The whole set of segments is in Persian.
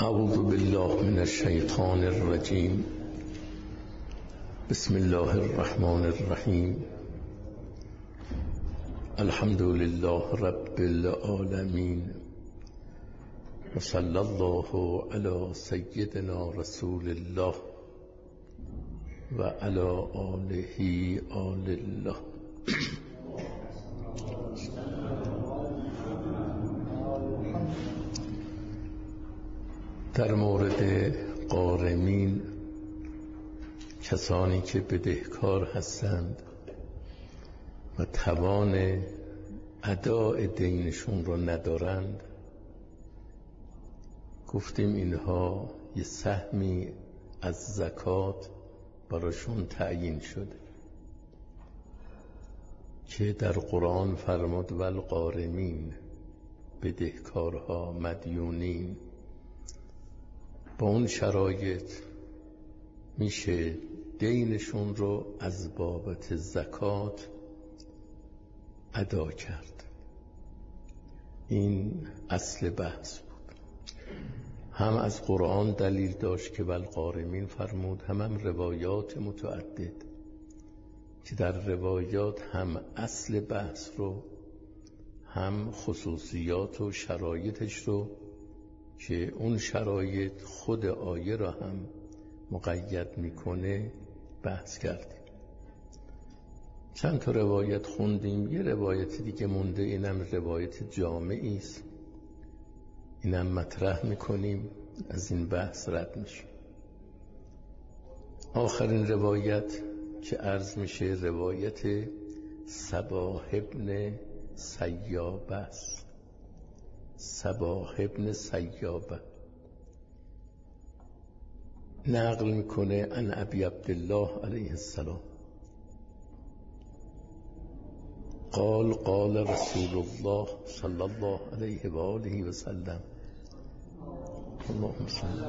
اعوذ بالله من الشیطان الرجیم. بسم الله الرحمن الرحیم. الحمد لله رب العالمین و صلی الله علی سیدنا رسول الله و علی آله آل الله. در مورد غارمین، کسانی که بدهکار هستند و توان اداء دینشون رو ندارند، گفتیم اینها یه سهمی از زکات براشون تعیین شده که در قرآن فرمود والغارمین، بدهکارها، مدیونین. با اون شرایط میشه دینشون رو از بابت زکات ادا کرد. این اصل بحث بود. هم از قرآن دلیل داشت که والغارمین فرمود، هم روایات متعدد که در روایات هم اصل بحث رو هم خصوصیات و شرایطش رو که اون شرایط خود آیه را هم مقید میکنه بحث کردیم. چند تا روایت خوندیم، یه روایت دیگه مونده، اینم روایت جامعی است، اینم مطرح میکنیم، از این بحث رد میشیم. آخرین روایت که عرض میشه روایت صباح ابن سیابه است. صباح ابن سیابه نقل میکنه عن ابی عبدالله علیه السلام قال قال رسول الله صلی الله علیه و آله و سلم. اللهم صل.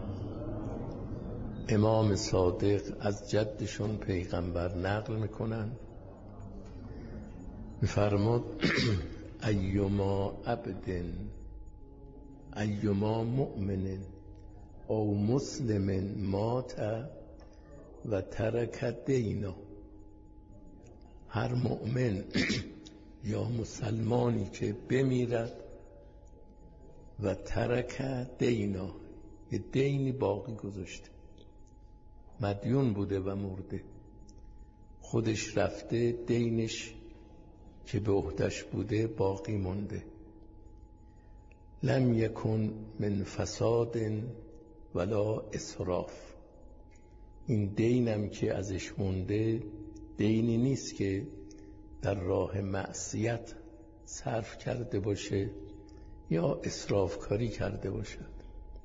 امام صادق از جدشون پیغمبر نقل میکنن، میفرماد ایما عبد ایما مؤمن او مسلم مات و ترک دینا. هر مؤمن یا مسلمانی که بمیرد و ترک دینا، یه دینی باقی گذاشته، مدیون بوده و مرده، خودش رفته، دینش که به عهدش بوده باقی مونده. لم یکن من فساد ولا اسراف. این دینم که ازش مونده دینی نیست که در راه معصیت صرف کرده باشه یا اسراف کاری کرده باشد.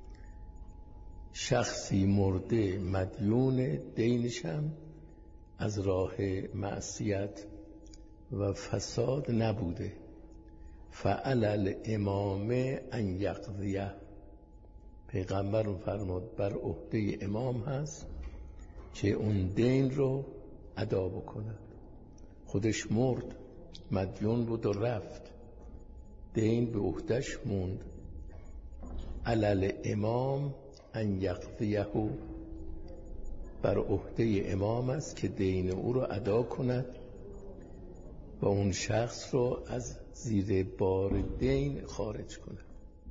شخصی مرده مدیون، دینشم از راه معصیت و فساد نبوده. فعلی الامام ان یقضیه. پیغمبر فرمود بر عهده امام هست که اون دین رو ادا بکند. خودش مرد، مدیون بود و رفت، دین به عهدش موند. علی الامام ان یقضیه، بر عهده امام است که دین او رو ادا کند و اون شخص رو از زیر بار دین خارج کند.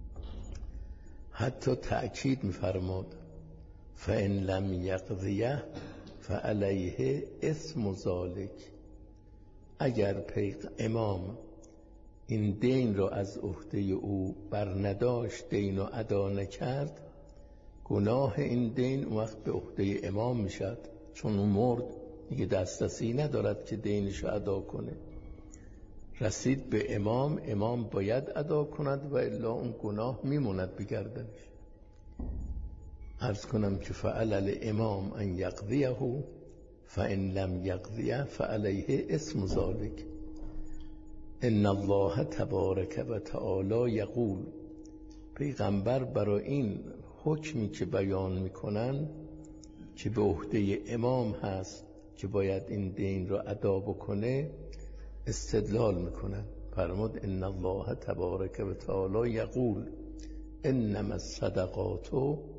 حتی تأکید می‌فرماد فإن لم یقضیه فعلیه اسم ذلک. اگر امام این دین رو از عهده او بر نداشت، دین رو ادا نکرد، گناه این دین اون وقت به عهده امام میشد، چون اون مرد دیگه دسترسی ندارد که دینش رو ادا کنه. رسید به امام، امام باید ادا کند و الا اون گناه میموند به گردنش. عرض کنم که فعل الامام ان یقضیه فان لم یقضیه فعلیه اسم ذلک. ان الله تبارک و تعالی یقول. پیغمبر برای این حکمی که بیان میکنن که به عهده امام هست که باید این دین رو ادا بکنه استدلال میکنن. فرمود ان الله تبارک و تعالی یقول، انما الصدقات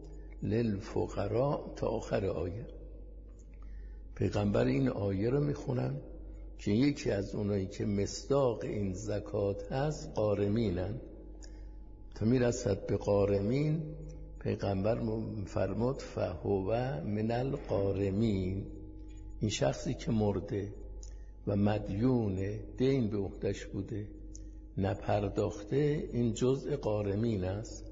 للفقراء تا آخر آیه. پیغمبر این آیه رو میخونن که یکی از اونایی که مصداق این زکات هست قارمینن. تا میرسد به قارمین پیغمبر فرمود فهو من القارمین، این شخصی که مرده و مدیون دین به عهدش بوده نپرداخته، این جزء قارمین است.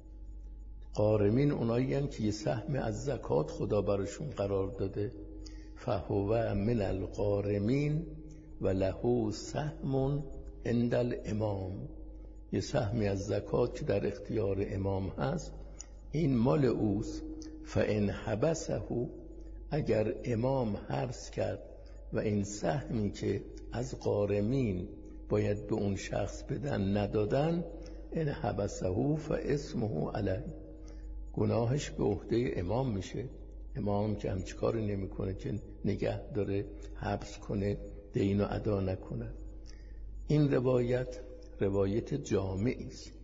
قارمین اونایی هستند که یه سهم از زکات خدا براشون قرار داده. فهو من القارمین و له سهم عند الامام، یه سهمی از زکات که در اختیار امام هست این مال اوست. فان حبسه، اگر امام حبس کرد و این سهمی که از قارمین باید به اون شخص بدن ندادن، ان حبسه فاسمه علیه، گناهش به عهده امام میشه. امام که همچی کاری نمیکنه که نگه داره حبس کنه دینو ادا نکنه. این روایت جامعی است،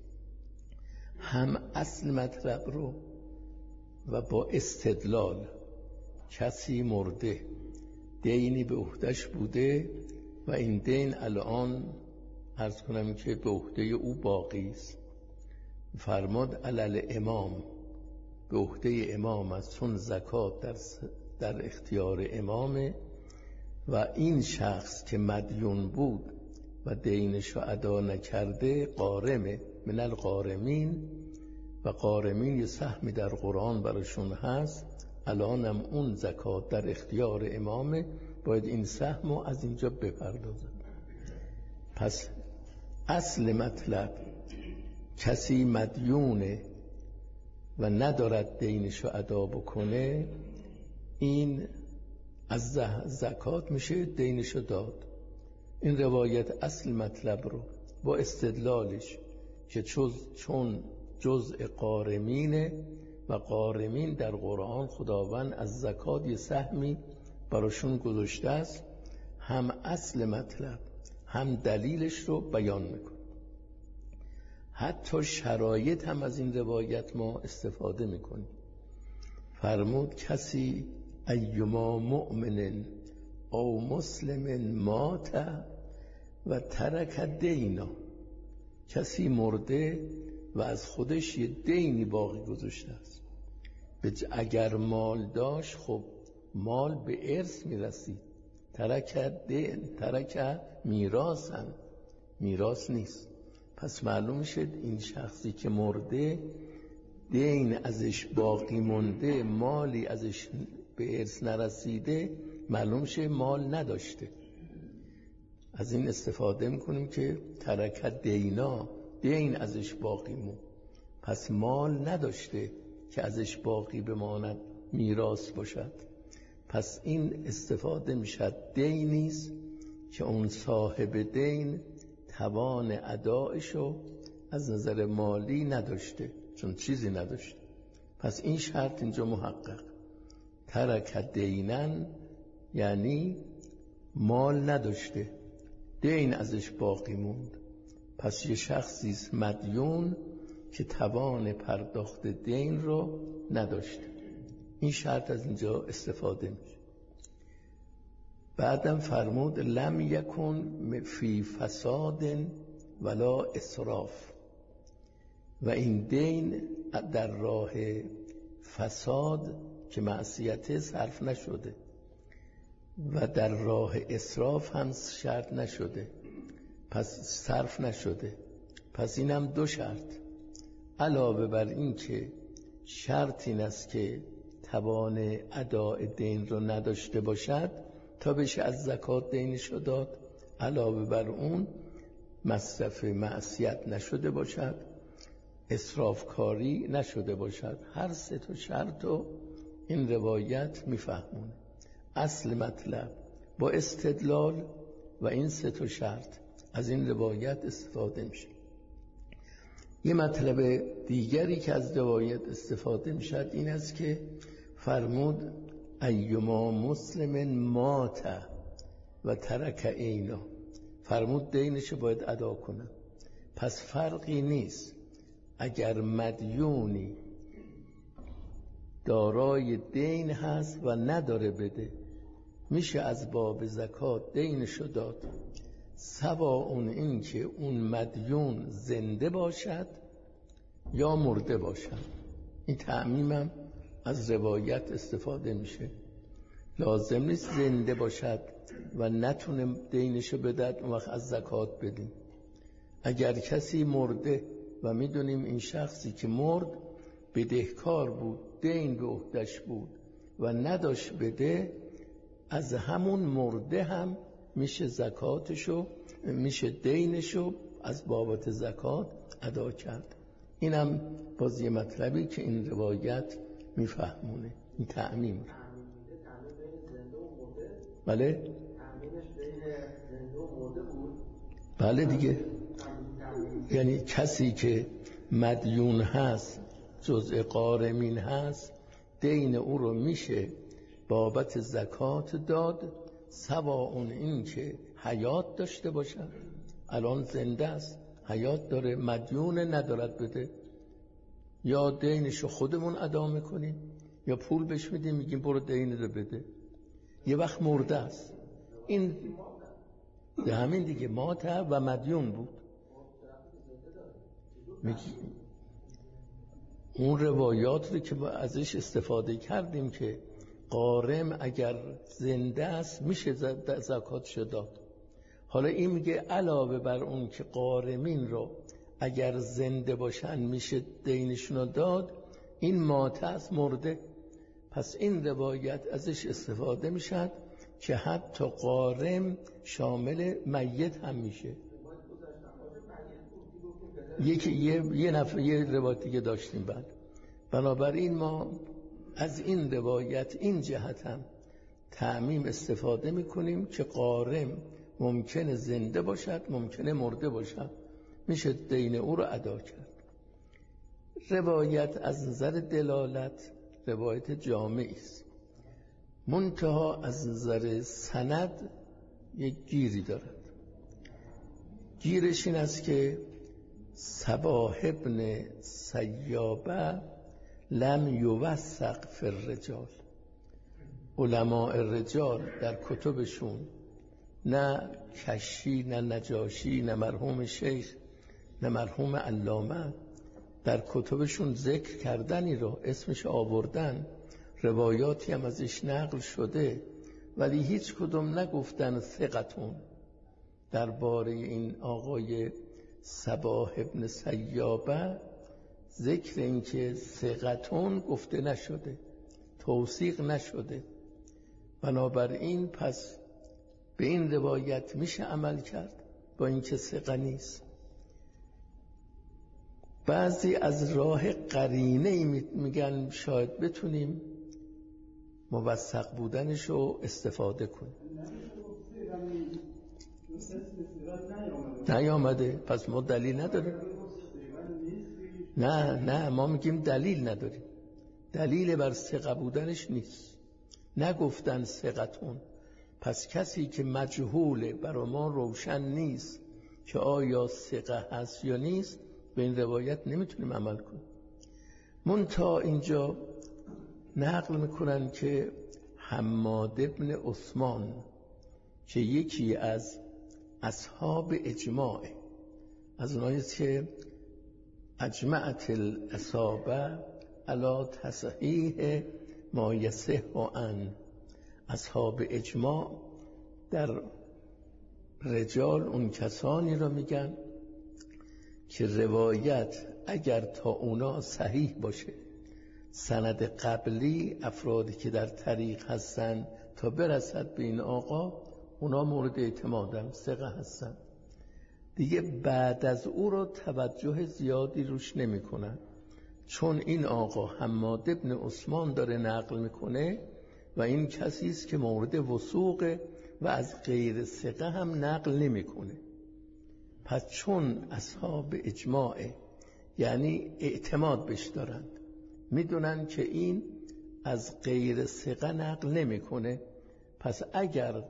هم اصل مطلب رو و با استدلال. کسی مرده دینی به عهدش بوده و این دین الان عرض کنم که به عهده او باقی است، فرماد علل امام، به عهده امام است، چون زکات در اختیار امامه و این شخص که مدیون بود و دینشو ادا نکرده قارمه، من القارمین. و قارمین یه سهمی در قرآن براشون هست، الانم اون زکات در اختیار امامه، باید این سهمو از اینجا بپردازن. پس اصل مطلب کسی مدیونه و ندارد دینشو ادا بکنه، این از زکات میشه دینشو داد. این روایت اصل مطلب رو با استدلالش که چون جزء قارمینه و قارمین در قرآن خداوند از زکات یه سهمی براشون گذاشته است، هم اصل مطلب هم دلیلش رو بیان میکنه. حتی شرایط هم از این روایت ما استفاده میکنیم. فرمود کسی ایما مؤمن او مسلم مات و ترک دینا، کسی مرده و از خودش یه دینی باقی گذاشته است. اگر مال داشت خب مال به ارث میرسید. ترک میراثن، میراث نیست. پس معلوم شد این شخصی که مرده دین ازش باقی مونده، مالی ازش به ارث نرسیده، معلوم شه مال نداشته. از این استفاده میکنیم که ترک دینا، دین ازش باقی مون، پس مال نداشته که ازش باقی بماند میراث باشد. پس این استفاده میشد دینیست که اون صاحب دین توان ادایشو از نظر مالی نداشته، چون چیزی نداشته. پس این شرط اینجا محقق. ترک دینن یعنی مال نداشته، دین ازش باقی موند. پس یه شخصی مدیون که توان پرداخت دین رو نداشته. این شرط از اینجا استفاده میشه. بعدم فرمود لم یکن فی فساد ولا اسراف، و این دین در راه فساد که معصیت صرف نشده و در راه اسراف هم شرط نشده، پس صرف نشده. پس اینم دو شرط علاوه بر این که شرط این است که توان اداء دین رو نداشته باشد تا بشه از زکات دینشو داد، علاوه بر اون مصرف معصیت نشده باشد، اسراف کاری نشده باشد. هر سه تا شرط رو این روایت میفهمونه. اصل مطلب با استدلال و این سه تا شرط از این روایت استفاده میشه. یه مطلب دیگری که از روایت استفاده میشد این است که فرمود ایما مسلم مات و ترک اینا، فرمود دینش باید ادا کنه. پس فرقی نیست اگر مدیونی دارای دین هست و نداره بده، میشه از باب زکات دینشو داد، سواء این که اون مدیون زنده باشد یا مرده باشد. این تعمیمم از روایت استفاده میشه. لازم نیست زنده باشد و نتونه دینشو بدهد اون وقت از زکات بدیم. اگر کسی مرده و میدونیم این شخصی که مرد بدهکار بود، دین به عهدش بود و نداشت بده، از همون مرده هم میشه زکاتشو، میشه دینشو از بابت زکات ادا کرد. اینم باز یه مطلبی که این روایت میفهمونه. این تعمیم. بله؟ بله دیگه. یعنی کسی که مدیون هست، جزء غارمین هست، دین او رو میشه بابت زکات داد، سواء این که حیات داشته باشد، الان زنده است، حیات داره، مدیون ندارد بده، یا دینشو خودمون ادا میکنیم یا پول بهش میدیم میگیم برو دین رو بده. یه وقت مرده است، این ده همین دیگه، مات و مدیون بود. اون روایات رو که ازش استفاده کردیم که غارم اگر زنده است میشه زکاتش داد. حالا این میگه علاوه بر اون که غارمین رو اگر زنده باشن میشه دینشون داد، این مات است، مرده. پس این روایت ازش استفاده میشد که حتی غارم شامل میت هم میشه. یه روایت دیگه داشتیم بعد. بنابراین ما از این روایت این جهت هم تعمیم استفاده میکنیم که غارم ممکنه زنده باشد، ممکنه مرده باشد، میشه دین او رو ادا کرد. روایت از نظر دلالت روایت جامعی است، منتها از نظر سند یک گیری دارد. گیرش این است که صباح ابن سیابه لم یوثق فی الرجال. علماء الرجال در کتبشون، نه کشی، نه نجاشی، نه مرحوم شیخ، نه مرحوم علامه، در کتبشون ذکر کردنی رو اسمش آوردن، روایاتی هم ازش نقل شده، ولی هیچ کدوم نگفتن ثقتون. درباره این آقای صباح ابن سیابه ذکر این که ثقتون گفته نشده، توثیق نشده. بنابراین پس به این روایت میشه عمل کرد با اینکه ثقه نیست. بعضی از راه قرینه میگن شاید بتونیم موثق بودنشو استفاده کنیم. نیامده، پس ما دلیل نداریم. نه ما میگیم دلیل نداریم، دلیل بر ثقه بودنش نیست. نگفتن ثقتون، پس کسی که مجهوله برای ما روشن نیست که آیا ثقه هست یا نیست، به این روایت نمیتونیم عمل کنیم. منتها اینجا نقل میکنن که حماد ابن عثمان که یکی از اصحاب اجماع، از اوناییست که اجمعت الاصابه علی تصحیح ما یصح عن، اصحاب اجماع در رجال اون کسانی را میگن که روایت اگر تا اونا صحیح باشه، سند قبلی افرادی که در طریق هستن تا برسد به این آقا، اونا مورد اعتمادن، ثقه هستن دیگه، بعد از او رو توجه زیادی روش نمی کنن. چون این آقا حماد ابن عثمان داره نقل میکنه و این کسی است که مورد وثوقه و از غیر ثقه هم نقل نمیکنه. پس چون اصحاب اجماعه، یعنی اعتماد بهش دارند، میدونن که این از غیر ثقه نقل نمیکنه، پس اگر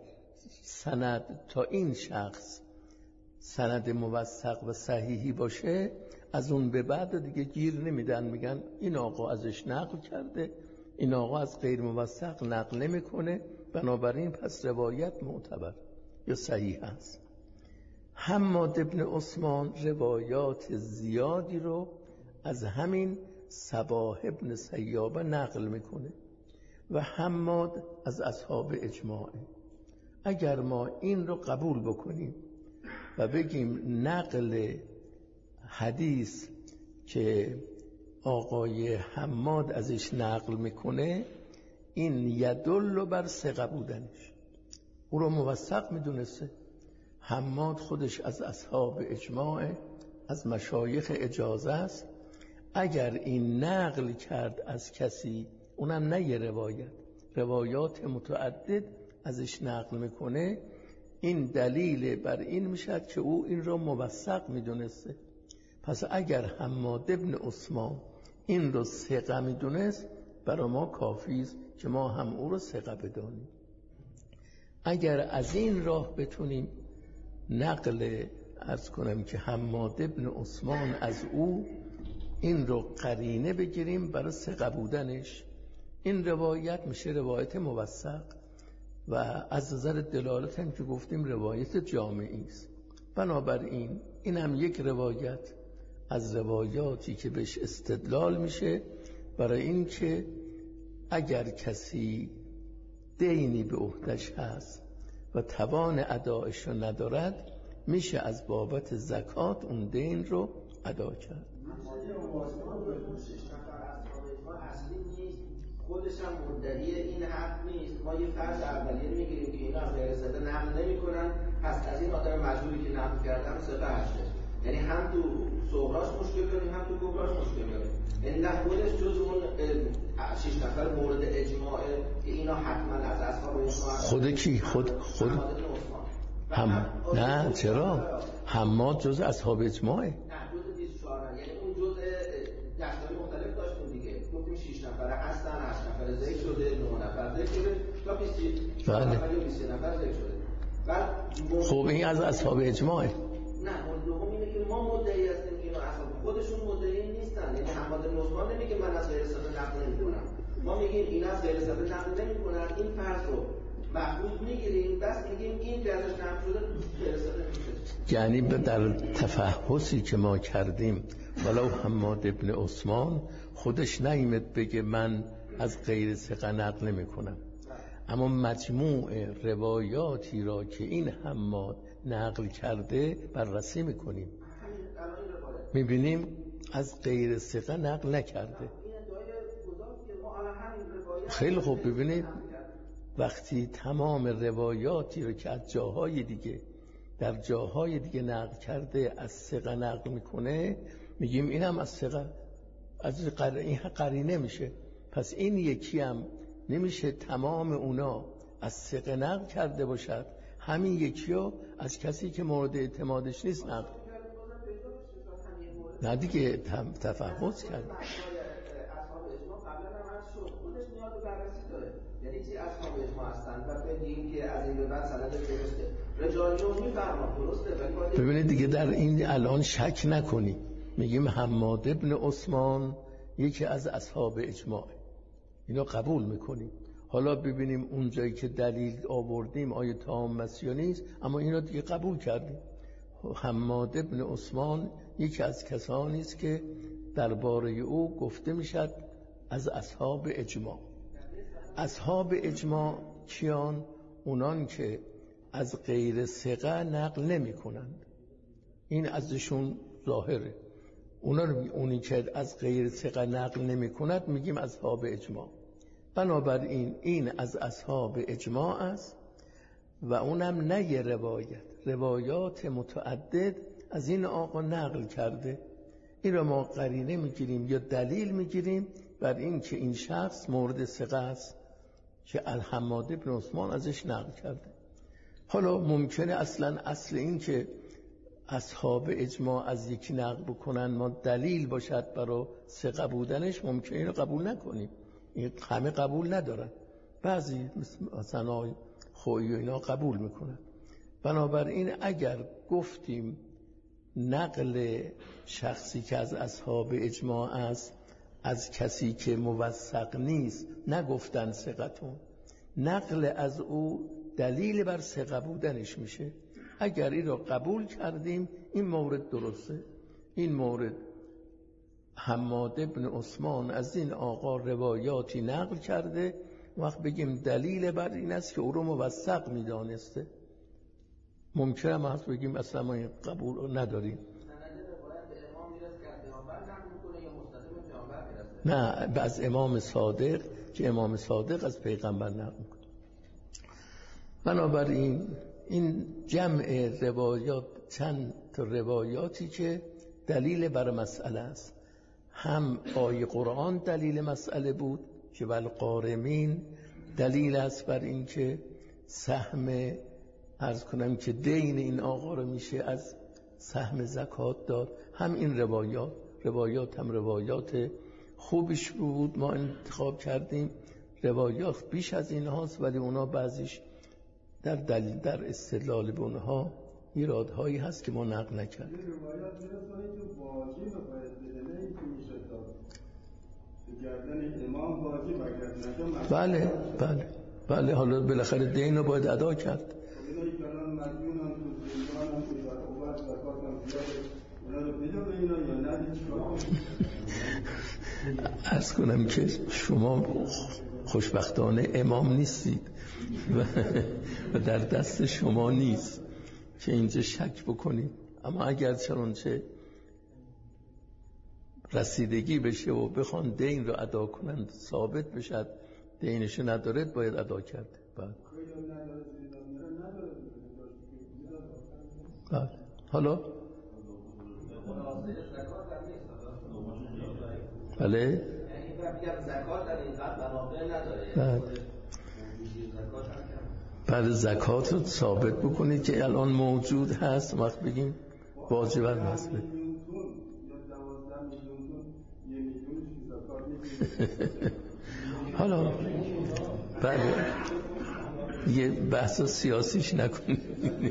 سند تا این شخص سند موثق و صحیحی باشه، از اون به بعد دیگه گیر نمیدن، میگن این آقا ازش نقل کرده، این آقا از غیر موثق نقل نمیکنه، بنابراین پس روایت معتبر یا صحیح است. حماد ابن عثمان روایات زیادی رو از همین صباح ابن سیابه نقل میکنه و حماد از اصحاب اجماعه. اگر ما این رو قبول بکنیم و بگیم نقل حدیث که آقای حماد ازش نقل میکنه این یدل بر ثقه بودنش، او رو موثق میدونسته. حماد خودش از اصحاب اجماع، از مشایخ اجازه است. اگر این نقل کرد از کسی، اونم نه یه روایات متعدد ازش نقل میکنه، این دلیل بر این میشد که او این رو موثق میدونسته. پس اگر حماد ابن عثمان این رو ثقه میدونست، برای ما کافی است که ما هم او رو ثقه بدانیم. اگر از این راه بتونیم نقل عرض کنم که حماد ابن عثمان از او این رو قرینه بگیریم برای ثقه بودنش، این روایت میشه روایت موثق و از نظر دلالت هم که گفتیم روایت جامعی است. بنابراین این هم یک روایت از روایاتی که بهش استدلال میشه برای این که اگر کسی دینی به عهده‌اش هست و توان ادایش رو ندارد، میشه از بابت زکات اون دین رو ادا کرد. خودش هم مدعی این حق نیست. ما یه فرض اولیه میگیریم که اینا غیر ثقه نقل نمی‌کنن، پس از این آدم مجهولی که نقل کردن ثقه هسته. یعنی هم تو صغراش مشکل داریم، هم تو کبراش مشکل داریم. یعنی نه خودش جز اون 6 نفر مورد اجماع که اینا حتما از اصحاب اجماع. خود کی؟ خود نه چرا؟ حماد جز اصحاب اجماعه. نه جز 24 یعنی اون جز دستای مختلف داشتیم دیگه. گفتیم 6 نفر هستن، 8 نفر ذکر شده، 9 نفر ذکر شده، تا 20 نفر یا 20 نفر ذکر شده. بعد خب این از اصحاب اجماعه. نه مورد دوم اینه که ما مدعی هستیم که اینا اصحاب خودشون مدعی نیستن. یعنی حماد بن عثمان نمیگه من از غیر ثقه نقل نمی‌کنم. ما میگیم اینا از غیر ثقه نقل نمی‌کنن، این فرض رو محمود میگیریم، بس میگیم این که ازش نقل شده غیر ثقه نیست. یعنی در تفحصی که ما کردیم ولو حماد ابن عثمان خودش نیامد بگه من از غیر ثقه نقل نمی‌کنم، اما مجموع روایاتی را که این حماد نقل کرده بررسی میکنیم، میبینیم از غیر ثقه نقل نکرده. خیلی خوب، ببینید وقتی تمام روایاتی رو که از جاهای دیگه در جاهای دیگه نقل کرده از ثقه نقل میکنه، میگیم اینم از ثقه، از این قرینه میشه. پس این یکی هم نمیشه تمام اونا از ثقه نقل کرده باشد، همین یکی ها از کسی که مورد اعتمادش نیست نقل. نه دیگه تفحص کرد. یعنی چی اصحاب اجماع هستن و بگیم که از این به بعد سند درسته رجالیون میفرمان درسته. ببینید دیگه در این الان شک نکنی، میگیم حماد ابن عثمان یکی از اصحاب اجماع، اینو قبول میکنیم. حالا ببینیم اون جایی که دلیل آوردیم آیا تام است یا نیست، اما اینو دیگه قبول کردیم. حماد ابن عثمان یکی از کسانی است که درباره او گفته میشد از اصحاب اجماع. اصحاب اجماع کیان؟ اونان که از غیر ثقه نقل نمی کنند، این ازشون ظاهره. اونی که از غیر ثقه نقل نمی کند میگیم اصحاب اجماع. بنابراین این از اصحاب اجماع است و اونم نه یه روایات متعدد از این آقا نقل کرده. این رو ما قرینه میگیریم یا دلیل میگیریم بر این که این شخص مورد ثقه است که حماد بن عثمان ازش نقل کرده. حالا ممکنه اصل این که اصحاب اجماع از یکی نقل بکنن ما دلیل باشد برای ثقه بودنش، ممکنه اینو قبول نکنیم. این همه قبول ندارن، بعضی مثلا خویی و اینا قبول میکنن. بنابراین اگر گفتیم نقل شخصی که از اصحاب اجماع است از کسی که موثق نیست نگفتن ثقتون، نقل از او دلیل بر ثقه بودنش میشه. اگر این را قبول کردیم این مورد درسته. این مورد حماد ابن عثمان از این آقا روایاتی نقل کرده، وقت بگیم دلیل بر این است که او رو موثق میدانسته. ممکنه ما هست بگیم اصلا ما این قبول نداریم. نه، از امام صادق که امام صادق از پیغمبر نقل میکنه. بنابراین این جمع روایات، چند تا روایاتی که دلیل بر مسئله است. هم آیه قرآن دلیل مسئله بود که والقارمین دلیل است بر این که سهم عرض کنم که دین این آقا رو میشه از سهم زکات داد. هم این روایات هم روایات خوبش بود، ما انتخاب کردیم. روایات بیش از این هاست ولی اونا بعضیش در دلیل در استدلال به اونها ایرادهایی هست که ما نقل نکردیم. بله بله بله، حالا بالاخره دین رو باید ادا کرد. عرض کنم که شما خوشبختانه امام نیستید و در دست شما نیست که اینجا شک بکنید، اما اگر چنانچه رسیدگی بشه و بخوان دین رو ادا کنند ثابت بشد دینشو ندارد باید ادا کرد. بله. حالا بله بعد زکات رو ثابت بکنید که الان موجود هست، وقت بگیم واجب هست. حالا بله یه بحث سیاسیش نکنید.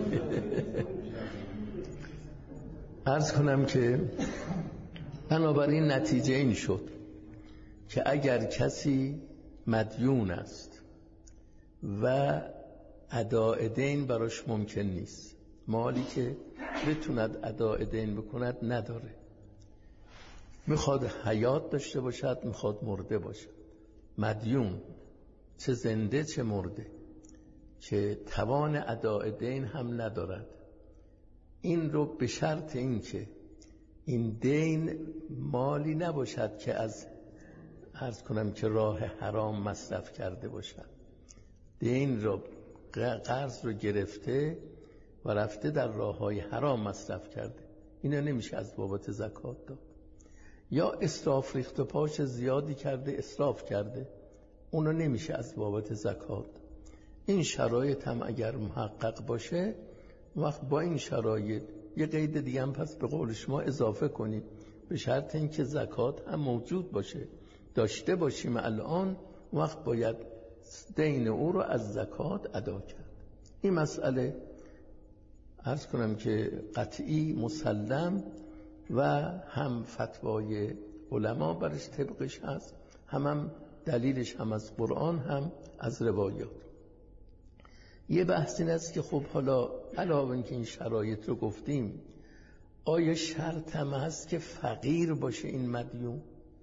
عرض کنم که بنابراین نتیجه این شد که اگر کسی مدیون است و اداء دین براش ممکن نیست، مالی که بتوند اداء دین بکند نداره، میخواد حیات داشته باشد میخواد مرده باشد، مدیون چه زنده چه مرده، که توان اداء دین هم ندارد، این رو به شرط این که این دین مالی نباشد که از عرض کنم که راه حرام مصرف کرده باشد، دین رو قرض رو گرفته و رفته در راه‌های حرام مصرف کرده، اینا نمیشه از بابت زکات داد. یا اسراف ریخت و پاش زیادی کرده، اسراف کرده، اونو نمیشه از بابت زکات. این شرایط هم اگر محقق باشه، وقت با این شرایط یه قید دیگه هم پس به قول شما اضافه کنیم، به شرط اینکه زکات هم موجود باشه، داشته باشیم الان، وقت باید دین او رو از زکات ادا کرد. این مسئله عرض کنم که قطعی مسلم و هم فتوای علما برش طبقش هست، هم دلیلش هم از قرآن هم از روایات. یه بحث این است که خب حالا علاوه اینکه این شرایط رو گفتیم، آیا شرط هم هست که فقیر باشه این مدیون؟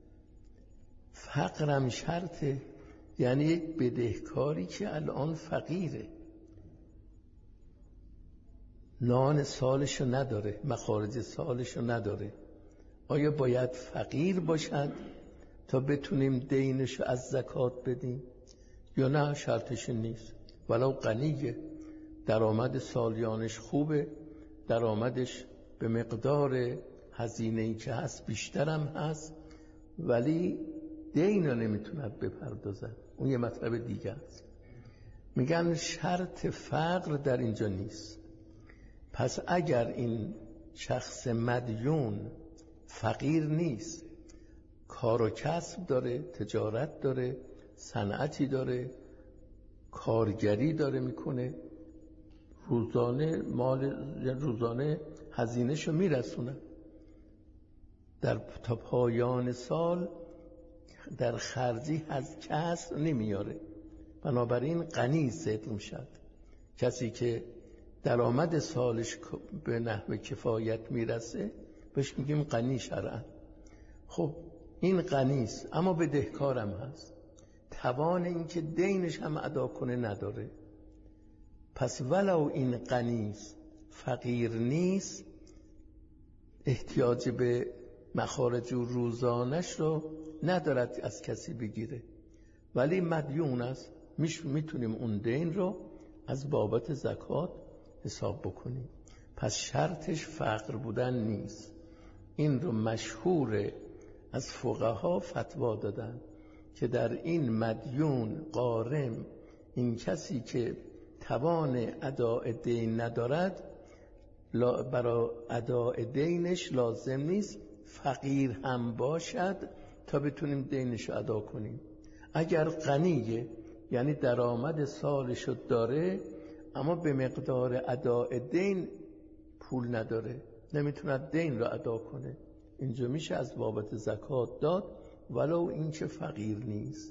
فقرم شرطه، یعنی یک بدهکاری که الان فقیره، نان سالشو نداره، مخارج سالشو نداره، آیا باید فقیر باشد تا بتونیم دینشو از زکات بدیم یا نه شرطش نیست؟ ولو غنیه، درآمد سالیانش خوبه، درآمدش به مقدار هزینه‌ای که هست بیشترم هست، ولی دین رو نمیتوند بپردازد، اون یه مطلب دیگه است. میگن شرط فقر در اینجا نیست. پس اگر این شخص مدیون فقیر نیست، کار و کسب داره، تجارت داره، صنعتی داره، کارگری داره میکنه، روزانه هزینه‌شو میرسونن، تا پایان سال در خرجی از کسر نمیاره. بنابراین غنی صدق میشد. کسی که درآمد سالش به نحو کفایت میرسه بهش میگیم غنی شرعاً. خب این غنیست اما بدهکارم هست، توان این که دینش هم ادا کنه نداره. پس ولو این غنیست فقیر نیست، احتیاج به مخارج روزانش رو ندارد از کسی بگیره، ولی مدیون است، میتونیم اون دین رو از بابت زکات حساب بکنیم. پس شرطش فقر بودن نیست. این رو مشهور از فقها فتوا دادن که در این مدیون غارم، این کسی که توان اداء دین ندارد، برای اداء دینش لازم نیست فقیر هم باشد تا بتونیم دینش رو ادا کنیم. اگر غنیه یعنی درآمد سالشو داره اما به مقدار اداء دین پول نداره، نمیتونه دین رو ادا کنه، اینجا میشه از بابت زکات داد ولو این که فقیر نیست.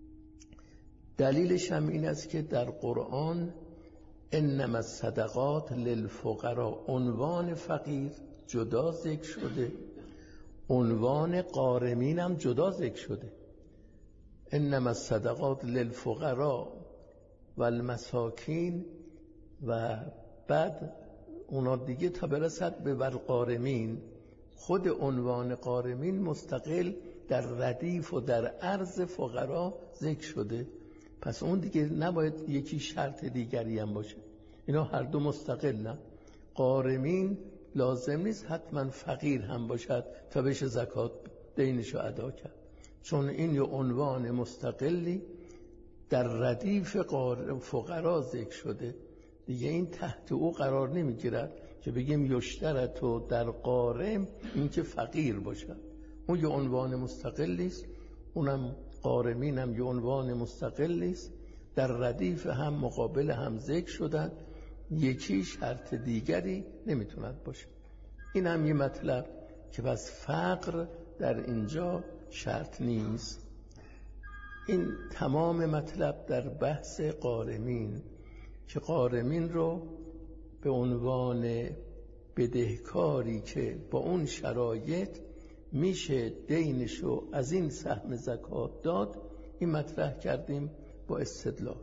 دلیلش هم این است که در قرآن انما الصدقات للفقراء، عنوان فقیر جدا ذکر شده، عنوان غارمین هم جدا ذکر شده. انما الصدقات للفقراء والمساکین و بعد اونا دیگه تا برسد به والغارمین. خود عنوان غارمین مستقل در ردیف و در عرض فقرا ذکر شده، پس اون دیگه نباید یکی شرط دیگری هم باشه، اینا هر دو مستقلن. غارمین لازم نیست حتما فقیر هم باشد تا بشه زکات دینشو ادا کرد، چون این یه عنوان مستقلی در ردیف فقرا ذکر شده، دیگه این تحت او قرار نمیگیرد که بگیم یشترط در غارم این که فقیر باشد. اون یه عنوان مستقلی است، اونم غارمین هم یه عنوان مستقلی است، در ردیف هم مقابل هم ذکر شدن، یکی شرط دیگری نمیتوند باشه. این هم یه مطلب که بس فقر در اینجا شرط نیست. این تمام مطلب در بحث غارمین که غارمین رو به عنوان بدهکاری که با اون شرایط میشه دینشو از این سهم زکات داد، این مطرح کردیم با استدلال.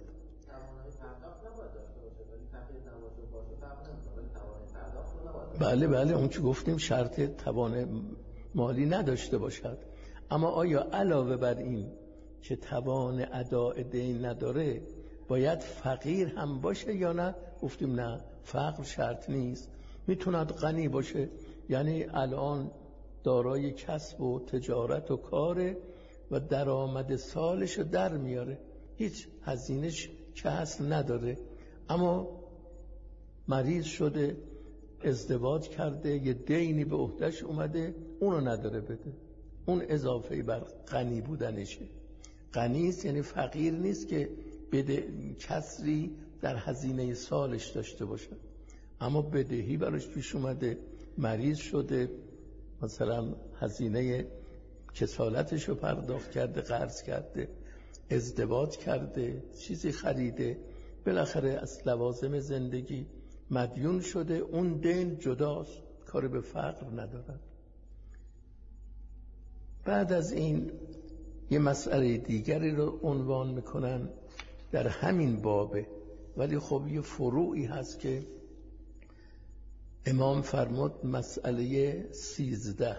بله اون که گفتیم شرط توان مالی نداشته باشد، اما آیا علاوه بر این که توان اداء دین نداره باید فقیر هم باشه یا نه؟ گفتیم نه، فقر شرط نیست، میتوند غنی باشه، یعنی الان دارای کسب و تجارت و کاره و درآمد سالش در میاره، هیچ هزینه‌اش کسب نداره، اما مریض شده، ازدواج کرده، یه دینی به عهده‌اش اومده، اونو نداره بده، اون اضافه بر غنی بودنشه. غنی است یعنی فقیر نیست که بده کسری در هزینه سالش داشته باشه، اما بدهی براش پیش اومده، مریض شده، مثلا هزینه کسالتش رو پرداخت کرده، قرض کرده، ازدواج کرده، چیزی خریده، بالاخره از لوازم زندگی مدیون شده، اون دین جداست، کاری به فقر ندارد. بعد از این یه مسئله دیگری رو عنوان میکنن در همین بابه، ولی خب یه فروعی هست که امام فرمود مسئله 13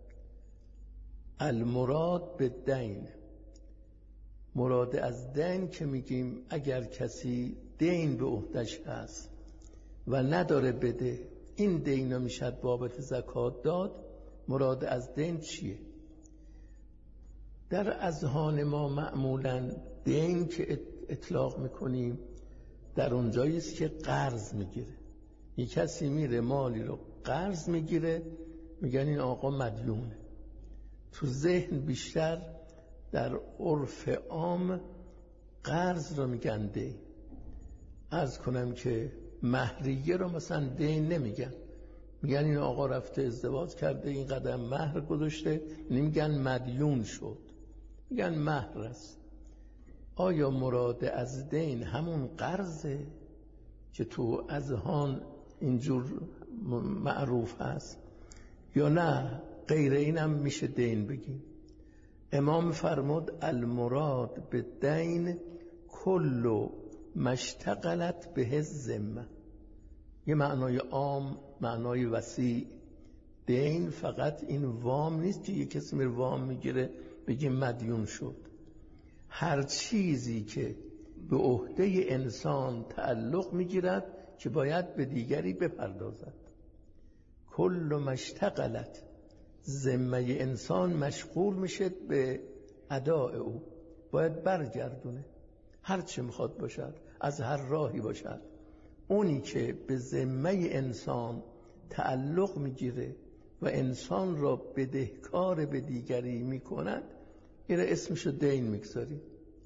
المراد به دین. مراد از دین که میگیم اگر کسی دین به عهده‌اش هست و نداره بده، این دین رو میشد بابت زکات داد. مراد از دین چیه؟ در اذهان ما معمولا دین که اطلاق میکنیم در اونجایی است که قرض میگیره، یک کسی میره مالی رو قرض میگیره، میگن این آقا مدیونه. تو ذهن بیشتر در عرف عام قرض رو میگن دین. عرض کنم که مهریه رو مثلا دین نمیگن، میگن این آقا رفته ازدواج کرده، این قدم مهر گذاشته، نمیگن مدیون شد، میگن مهر است. آیا مراد از دین همون قرضه که تو اذهان اینجور معروف هست یا نه غیر اینم میشه دین بگیم؟ امام فرمود المراد به دین کل مشتغلت به الذمه. یه معنای عام، معنای وسیع. دین فقط این وام نیست که یه کسی میره وام میگیره بگه مدیون شد. هر چیزی که به عهده انسان تعلق میگیرد که باید به دیگری بپردازد. کل مشتغلت، ذمه انسان مشغول میشه به اداء او، باید برگردونه. هر چی میخواد باشد، از هر راهی باشد، اونی که به ذمه انسان تعلق میگیره و انسان را بدهکار به دیگری میکند، این اسمشو دین میگذاریم.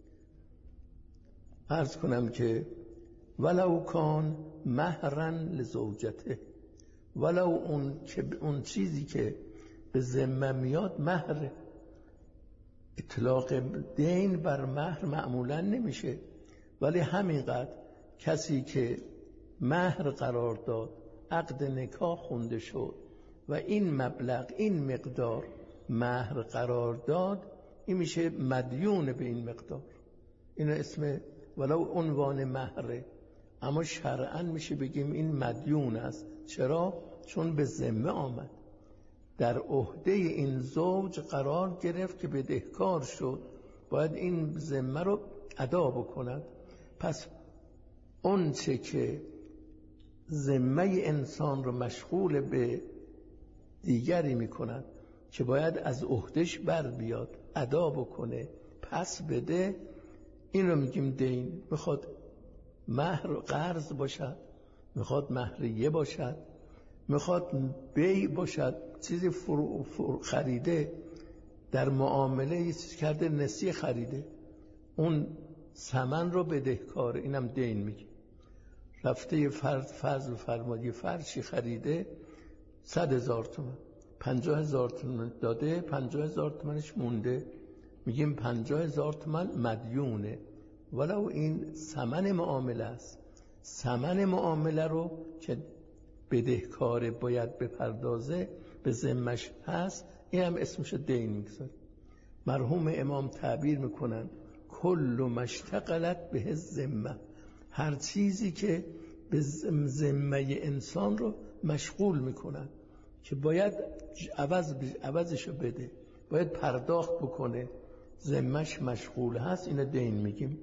عرض کنم که ولو کان مهرا لزوجته، ولو اون چیزی که به ذمه میاد مهره. اطلاق دین بر مهر معمولا نمیشه، ولی همینقدر کسی که مهر قرار داد، عقد نکاح خونده شد و این مبلغ، این مقدار مهر قرار داد، این میشه مدیون به این مقدار. این اسم ولو عنوان مهره، اما شرعاً میشه بگیم این مدیون است. چرا؟ چون به ذمه آمد، در عهده این زوج قرار گرفت که بدهکار شد، باید این ذمه رو ادا بکند. پس اون چه که ذمه انسان رو مشغول به دیگری میکند که باید از عهدهش بر بیاد، ادا بکنه، پس بده، این رو میگیم دین. میخواد مهر قرض باشد، میخواد مهریه باشد، میخواد بیع باشد، چیزی خریده، در معامله یه چیز کرده، نسیه خریده، اون ثمن رو بدهکار، اینم دین میگه. رفته فرض فرمودی فرشی خریده 100,000 تومان، 50,000 تومان داده، 50,000 تومانش مونده، میگیم 50,000 تومان مدیونه، ولو این ثمن معامله است. ثمن معامله رو که بدهکار باید بپردازه، به ذمش هست، این هم اسمش دین میگذاره. مرحوم امام تعبیر میکنن کل مشتغلت به الذمه، هر چیزی که به ذمه انسان رو مشغول میکنن که باید عوضشو بده، باید پرداخت بکنه، ذمش مشغول هست، اینو دین میگیم.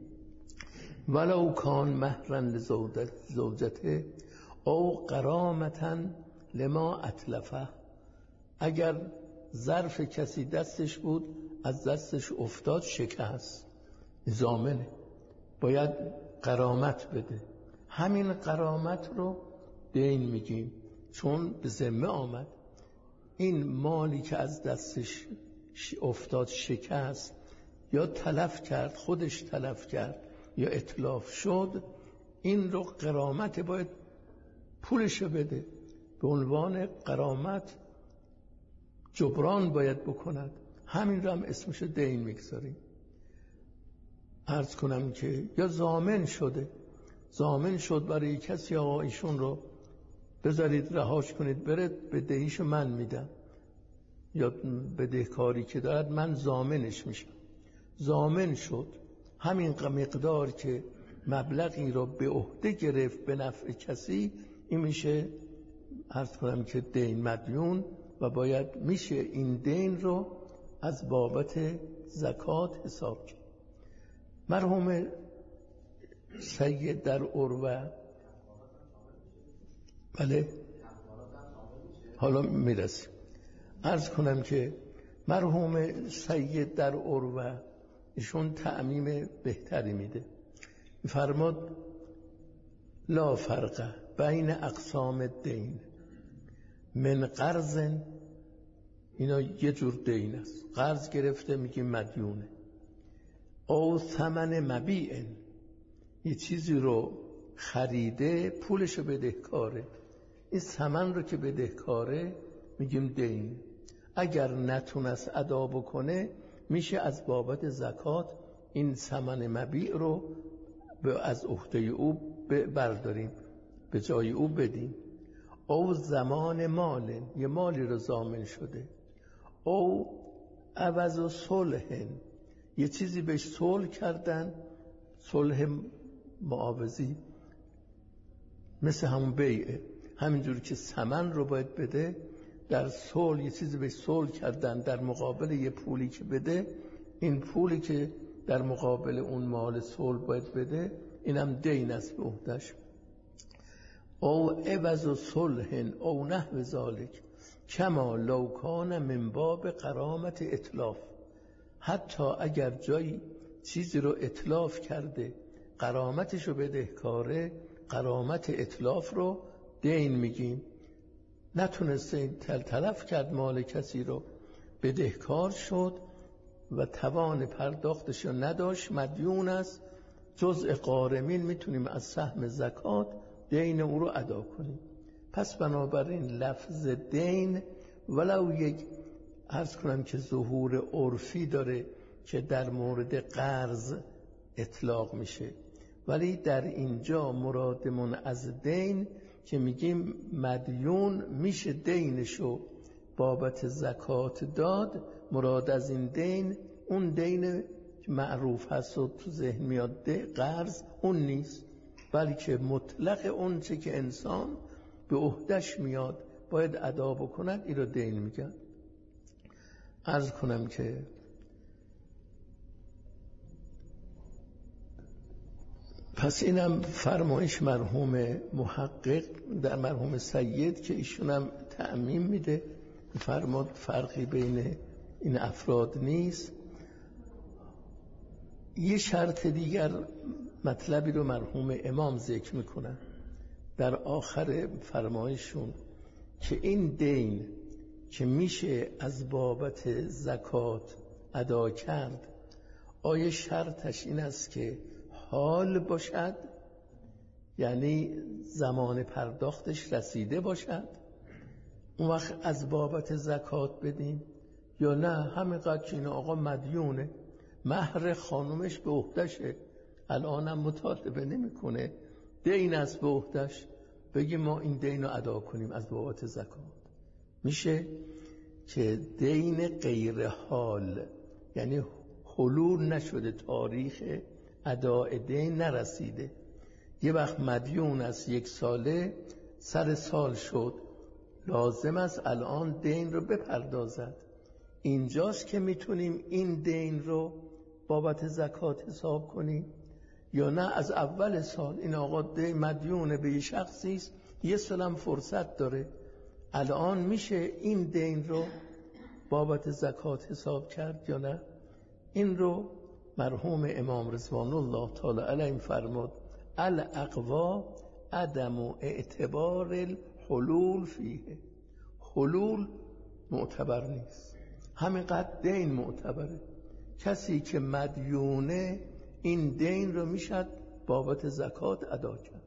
ولو کان مهرا لزوجته او غرامتا لما اتلفه، اگر ظرف کسی دستش بود، از دستش افتاد، شکست، ضامنه، باید غرامت بده. همین غرامت رو دین میگیم، چون به ذمه آمد. این مالی که از دستش افتاد، شکست یا تلف کرد، خودش تلف کرد یا اتلاف شد، این رو غرامت، باید پولشو بده. به عنوان غرامت جبران باید بکند. همین رو هم اسمشو دین میگذاریم. عرض کنم که یا ضامن شده، ضامن شد برای کسی، آقا ایشون رو بذارید رهاش کنید بره، بدهیشو من میدم، یا بدهکاری که دارد من ضامنش میشم. ضامن شد، همین مقدار که مبلغی رو به عهده گرفت به نفع کسی، این میشه، عرض کنم که دین مدیون، و باید میشه این دین رو از بابت زکات حساب کرد. مرحوم سید در عروه، بله حالا میرسیم، عرض کنم که مرحوم سید در عروه ایشون تعمیم بهتری میده، فرماد لا فرق بین اقسام الدین من قرض، اینا یه جور دین است، قرض گرفته میگیم مدیونه، او ثمن مبیع، یه چیزی رو خریده پولشو بدهکاره، این ثمن رو که بدهکاره میگیم دین. اگر نتونست ادا بکنه میشه از بابت زکات این ثمن مبیع رو از عهده او برداریم، به جای او بدیم. او زمان مال، یه مالی رو ضامن شده. او عوض و صلح، یه چیزی بهش صلح کردن، صلح معاوضی مثل همون بیعه. همینجور که ثمن رو باید بده، در صلح یه چیزی بهش صلح کردن در مقابل یه پولی که بده، این پولی که در مقابل اون مال صلح باید بده اینم دین است به عهده‌اش. او عوض و صلح او نحو ذالک کما لو کان من باب غرامت اتلاف، حتی اگر جایی چیزی رو اتلاف کرده غرامتش رو بدهکاره، غرامت اتلاف رو دین میگیم. نتونسته تلف کرد مال کسی رو، بدهکار شد و توان پرداختش رو نداشت، مدیون است، جزء غارمین، میتونیم از سهم زکات دین او رو ادا کنیم. پس بنابراین لفظ دین ولو یک عرض کنم که ظهور عرفی داره که در مورد قرض اطلاق میشه، ولی در اینجا مرادمون از دین که میگیم مدیون میشه دینشو بابت زکات داد، مراد از این دین اون دین که معروف هست و تو ذهن میاد قرض اون نیست، بلکه مطلق اون چه که انسان به عهده‌اش میاد باید ادا بکند، این رو دین میگن. عرض کنم که پس اینم فرمایش مرحوم محقق در مرحوم سید که ایشون هم تعمیم میده، فرماد فرقی بین این افراد نیست. یه شرط دیگر مطلبی رو مرحوم امام ذکر میکنن در آخر فرمایشون که این دین که میشه از بابت زکات ادا کرد، آیا شرطش این است که حال باشد، یعنی زمان پرداختش رسیده باشد اون وقت از بابت زکات بدیم، یا نه همینقدر که این آقا مدیونه، مهر خانومش به عهده‌شه، الانم مطالبه نمیکنه، دین است به عهده‌ش، بگیم ما این دین رو ادا کنیم از بابت زکات. میشه که دین غیر حال، یعنی حلول نشده، تاریخ اداء دین نرسیده، یه وقت مدیون است 1 ساله، سر سال شد، لازم است الان دین رو بپردازد. اینجاست که میتونیم این دین رو بابت زکات حساب کنیم، یا نه از اول سال این آقا دین مدیون به یه شخصی است، 1 سالم فرصت داره، الان میشه این دین رو بابت زکات حساب کرد یا نه؟ این رو مرحوم امام رضوان الله تعالی علیه فرمود الاقوا عدم اعتبار الحلول فیه، حلول معتبر نیست، همینقدر دین معتبره. کسی که مدیونه این دین رو میشد بابت زکات ادا کرد.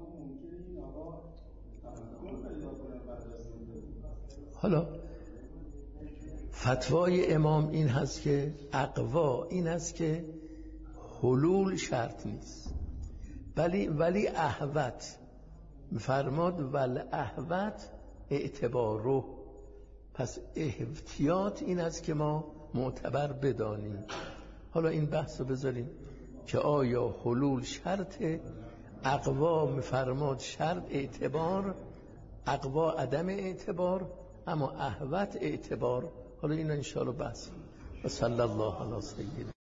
حالا فتوای امام این هست که اقوا این هست که حلول شرط نیست، ولی احوت فرماد ول احوت اعتباره، پس احتیاط این است که ما معتبر بدانیم. حالا این بحث رو بذاریم که آیا حلول شرط، اقوا فرماد شرط اعتبار، اقوا عدم اعتبار، اما احوت اعتبار. حالا این انشاءالله بحث. و صلی الله علی سیدنا